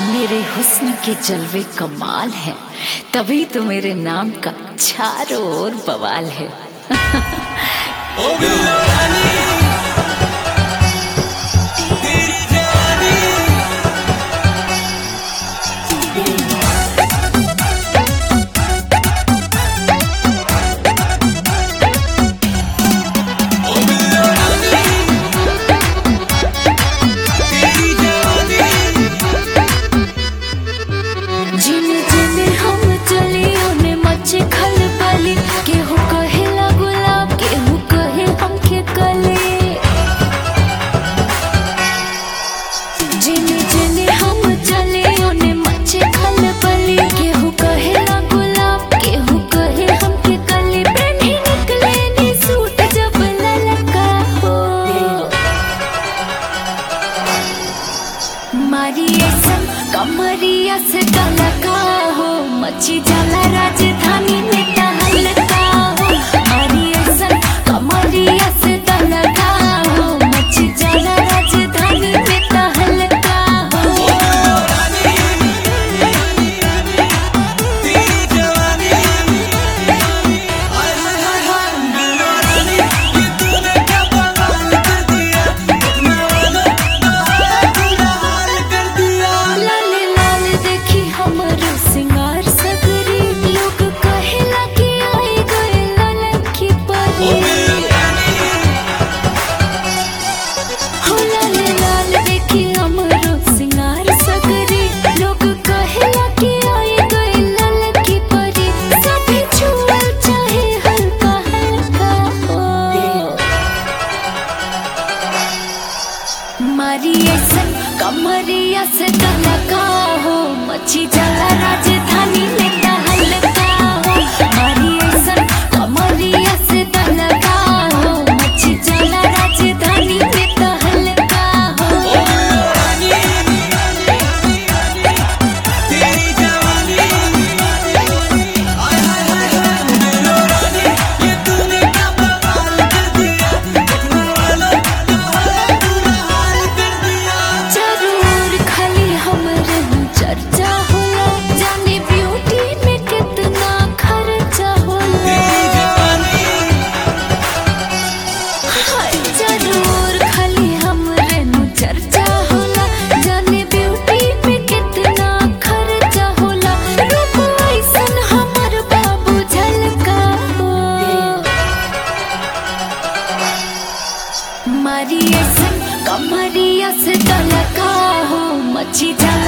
मेरे हुस्न के जलवे कमाल है, तभी तो मेरे नाम का चारों ओर बवाल है। कमरिया से तलका हो, मची जाला राजधानी में तहलका हो। हमारी ऐसन कमरिया से तलका हो, मची जाला राजधानी में तहलका हो। हमारी ऐसन कमरिया से तलका हो, मची जाला राजधानी में तहलका हो। हमारी ऐसन कमरिया से तलका हो, मची जाला राजधानी में तहलका हो। हमारी ऐसन कमरिया से तलका हो, मची जाला